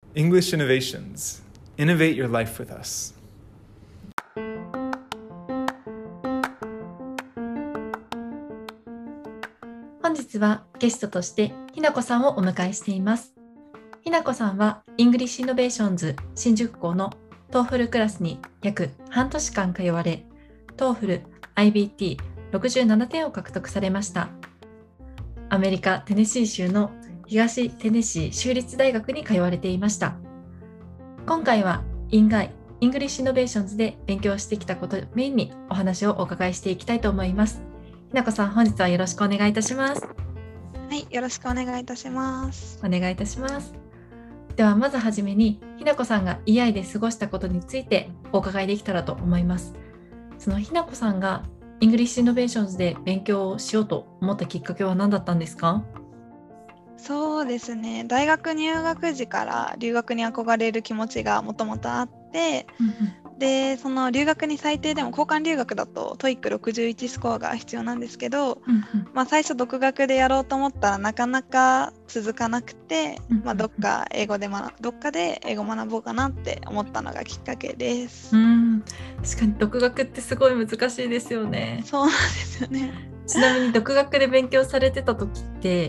English Innovations. Innovate your life with us. 本日はゲストとしてひなこさんをお迎えしています。ひなこさんは English Innovations 新宿校の TOEFL クラスに約半年間通われ、TOEFL IBT67 点を獲得されました。アメリカ・テネシー州の東テネシー州立大学に通われていました。今回は院外 English Innovations で勉強してきたことをメインにお話をお伺いしていきたいと思います。ひなこさん、本日はよろしくお願いいたします。 はい、よろしくお願いいたします。 お願いいたします。ではまずはじめにひなこさんが EI で過ごしたことについてお伺いできたらと思います。そのひなこさんが English Innovations で勉強をしようと思ったきっかけは何だったんですか？ そうですね、大学入学時から留学に憧れる気持ちがもともとあって、でその留学に最低でも交換留学だと TOEIC61 スコアが必要なんですけど、最初独学でやろうと思ったらなかなか続かなくて、どっかで英語学ぼうかなって思ったのがきっかけです。 確かに独学ってすごい難しいですよね。 そうなんですよね。 ちなみに独学で勉強されてた時って、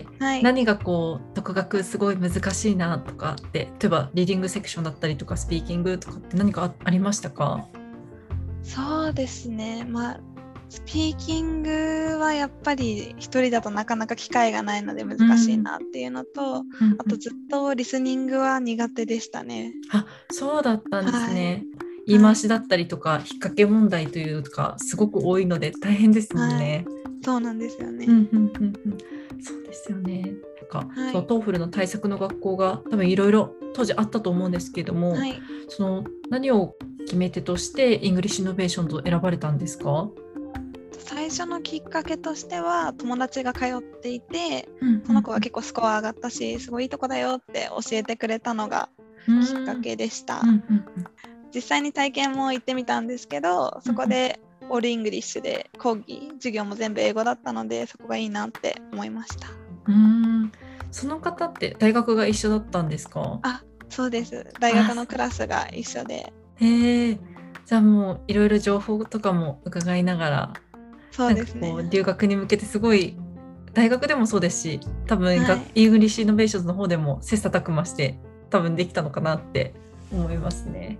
はい、 何が独学すごい難しいなとかって、例えばリーディングセクションだったりとかスピーキングとかって何かありましたか？ そうですね、スピーキングはやっぱり一人だとなかなか機会がないので難しいなっていうのと、あとずっとリスニングは苦手でしたね。 あ、そうだったんですね。言い回しだったりとか、引っ掛け問題というかすごく多いので大変ですもんね。 そうなんですよね。 そうですよね。そのTOEFLの対策の学校が多分いろいろ当時あったと思うんですけども、その何を決め手としてイングリッシュイノベーションと選ばれたんですか？ 最初のきっかけとしては友達が通っていて、その子が結構スコア上がったしすごいいいとこだよって教えてくれたのがきっかけでした。実際に体験も行ってみたんですけど、そこでオールイングリッシュで講義授業も全部英語だったので、そこがいいなって思いました。 その方って大学が一緒だったんですか？ あ、そうです。大学のクラスが一緒で。 じゃあもういろいろ情報とかも伺いながら、 そうですね、 留学に向けてすごい大学でもそうですし、多分、イングリッシュイノベーションズの方でも切磋琢磨して多分できたのかなって思いますね。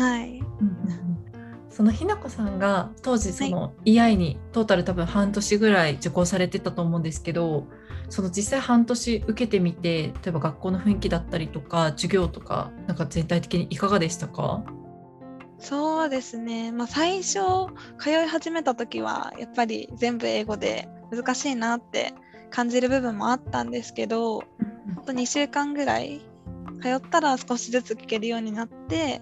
そのひなこさんが当時その EI にトータル多分半年ぐらい受講されてたと思うんですけど、その実際半年受けてみて、例えば学校の雰囲気だったりとか授業とかなんか全体的にいかがでしたか？ そうですね、最初通い始めた時はやっぱり全部英語で難しいなって感じる部分もあったんですけど、あと2週間ぐらい通ったら少しずつ聞けるようになって、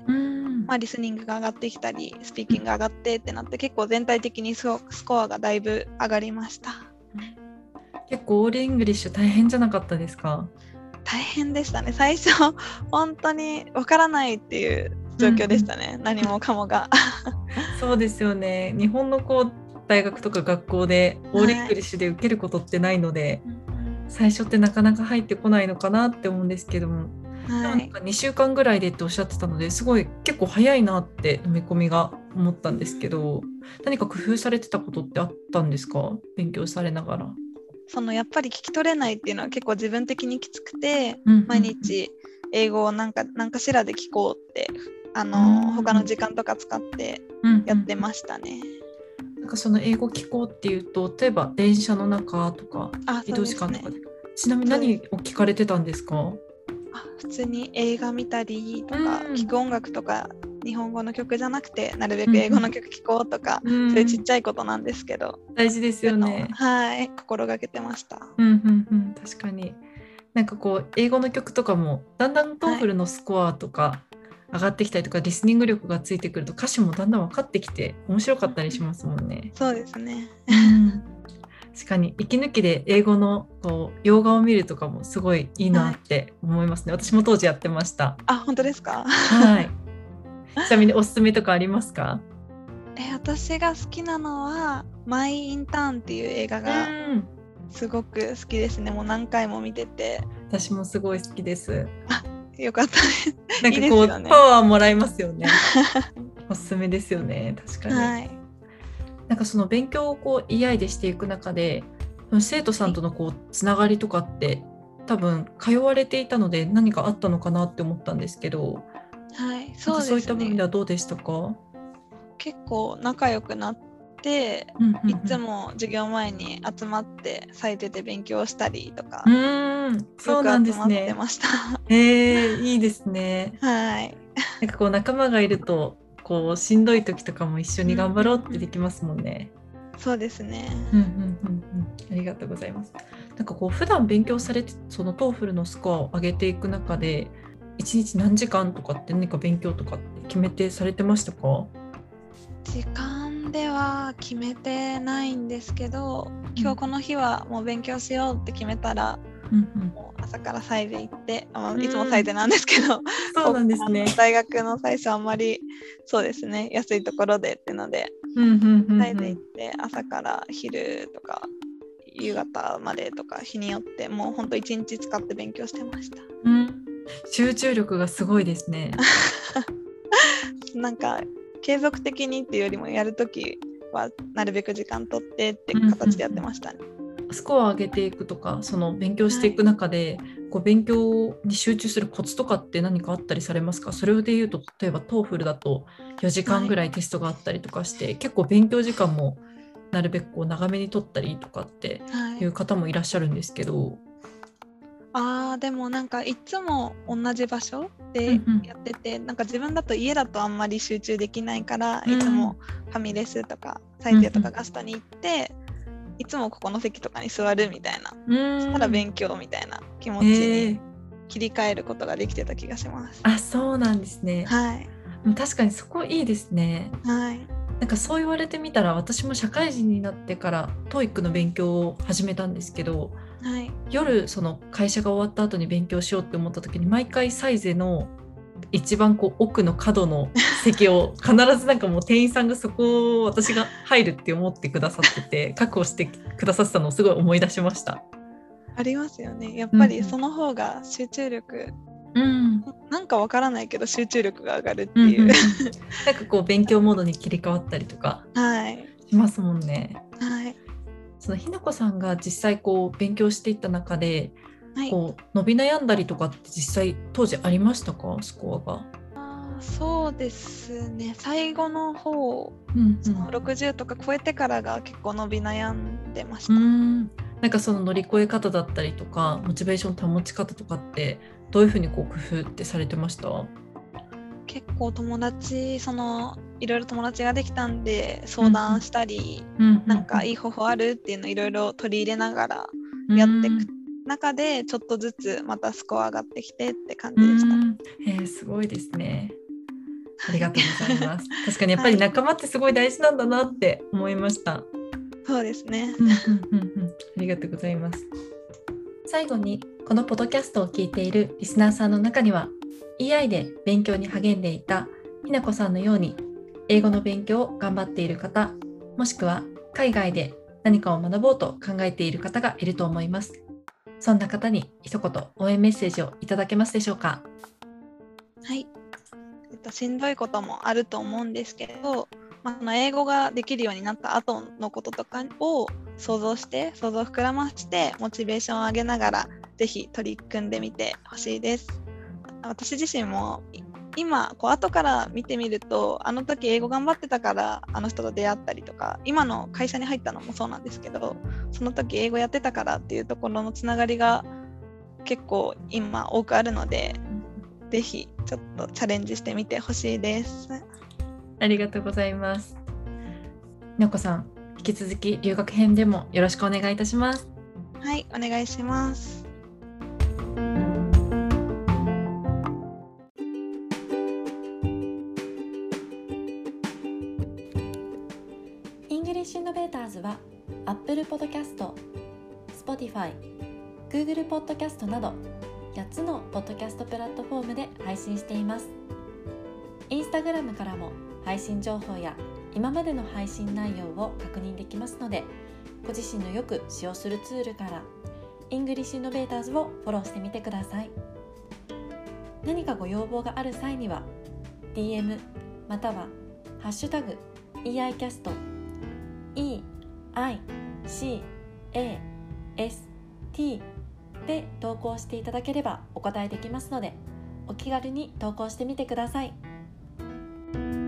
リスニングが上がってきたりスピーキングが上がってってなって、結構全体的にスコアがだいぶ上がりました。 結構オールイングリッシュ大変じゃなかったですか？ 大変でしたね。最初本当にわからないっていう状況でしたね、何もかもが。 そうですよね。日本の大学とか学校でオールイングリッシュで受けることってないので、最初ってなかなか入ってこないのかなって思うんですけども、なんか2週間ぐらいでっておっしゃってたので、すごい結構早いなって飲み込みが思ったんですけど、何か工夫されてたことってあったんですか？勉強されながら。 やっぱり聞き取れないっていうのは結構自分的にきつくて、毎日英語をなんかしらで聞こうって他の時間とか使ってやってましたね。 なんかその英語聞こうっていうと、例えば電車の中とか移動時間とかで、ちなみに何を聞かれてたんですか？ 普通に映画見たりとか、聞く音楽とか日本語の曲じゃなくてなるべく英語の曲聞こうとか、そういうちっちゃいことなんですけど、 大事ですよね。 心がけてました。 確かになんか英語の曲とかもだんだんTOEFLのスコアとか上がってきたりとか、リスニング力がついてくると歌詞もだんだん分かってきて面白かったりしますもんね。 そうですね。 確かに息抜きで英語の洋画を見るとかもすごいいいなって思いますね。私も当時やってました。 本当ですか？ ちなみにおすすめとかありますか？ 私が好きなのはマイ・インターンっていう映画がすごく好きですね。もう何回も見てて。 私もすごい好きです。 よかったです。 なんかこういいですよねパワーもらえますよね。おすすめですよね、確かに。 はい。 なんかその勉強をこう EI でしていく中で、生徒さんとのこうつながりとかって多分通われていたので何かあったのかなって思ったんですけど、 はい、 なんそうかそういった部分ですね。 ではどうでしたか？ 結構仲良くなって、いつも授業前に集まってサイトで勉強したりとか、 そうなんよく集まってですね。 ました。 いいですね。 はい。 なんかこう仲間がいるとこうしんどい時とかも一緒に頑張ろうってできますもんね。 そうですね。 ありがとうございます。なんかこう普段勉強されてその TOEFL のスコアを上げていく中で1日何時間とかって何か勉強とかって決めてされてましたか？ 時間では決めてないんですけど、今日この日はもう勉強しようって決めたら、もう朝からサイで行って、いつもサイでなんですけど、 そうなんですね。 大学の最初あんまりそうですね、安いところでってので、サイで行って朝から昼とか夕方までとか日によってもうほんと1日使って勉強してました。 集中力がすごいですね。 なんか継続的にっていうよりもやるときはなるべく時間取ってって形でやってましたね。 スコアを上げていくとかその勉強していく中で、こう勉強に集中するコツとかって何かあったりされますか？それでいうと例えば TOEFL だと4時間ぐらいテストがあったりとかして、結構勉強時間もなるべくこう長めに取ったりとかっていう方もいらっしゃるんですけど、 でもなんかいつも同じ場所でやってて、なんか自分だと家だとあんまり集中できないから、いつもファミレスとかサイゼとかガストに行って、いつもここの席とかに座るみたいな、そしたら勉強みたいな気持ちに切り替えることができてた気がします。 そうなんですね。 はい。 確かにそこいいですね。 はい。 なんかそう言われてみたら私も社会人になってから TOEIC の勉強を始めたんですけど、夜その会社が終わった後に勉強しようって思った時に毎回サイゼの一番こう奥の角の席を必ずなんかもう店員さんがそこを私が入るって思ってくださってて確保してくださってたのをすごい思い出しました。 ありますよね。やっぱりその方が集中力、なんかわからないけど集中力が上がるっていう、 なんかこう勉強モードに切り替わったりとかしますもんね。そのひなこさんが実際こう勉強していった中で、こう伸び悩んだりとかって実際当時ありましたか？スコアが。 そうですね、最後の方、その60とか超えてからが結構伸び悩んでました。 なんかその乗り越え方だったりとかモチベーション保ち方とかってどういうふうにこう工夫ってされてました？ 結構友達いろいろ友達ができたんで相談したり、なんかいい方法あるっていうのをいろいろ取り入れながらやっていく中でちょっとずつまたスコア上がってきてって感じでした。 すごいですね。ありがとうございます。確かにやっぱり仲間ってすごい大事なんだなって思いました。 そうですね。 ありがとうございます。最後にこのポッドキャストを聞いているリスナーさんの中には EI で勉強に励んでいたひなこさんのように英語の勉強を頑張っている方、もしくは海外で何かを学ぼうと考えている方がいると思います。そんな方に一言応援メッセージをいただけますでしょうか？ はい、しんどいこともあると思うんですけど、英語ができるようになった後のこととかを想像を膨らましてモチベーションを上げながらぜひ取り組んでみてほしいです。私自身も今後から見てみると、あの時英語頑張ってたからあの人と出会ったりとか、今の会社に入ったのもそうなんですけど、その時英語やってたからっていうところのつながりが結構今多くあるので、ぜひちょっとチャレンジしてみてほしいです。 ありがとうございます。ひなこさん、引き続き留学編でもよろしくお願いいたします。 はい、お願いします。 イングリッシュイノベーターズは Apple Podcast、Spotify、Google Podcast など8つのポッドキャストプラットフォームで配信しています。インスタグラムからも配信情報や今までの配信内容を確認できますので、ご自身のよく使用するツールからイングリッシュイノベーターズをフォローしてみてください。 何かご要望がある際には DM またはハッシュタグ EICAST EICAST で投稿していただければお答えできますので、お気軽に投稿してみてください。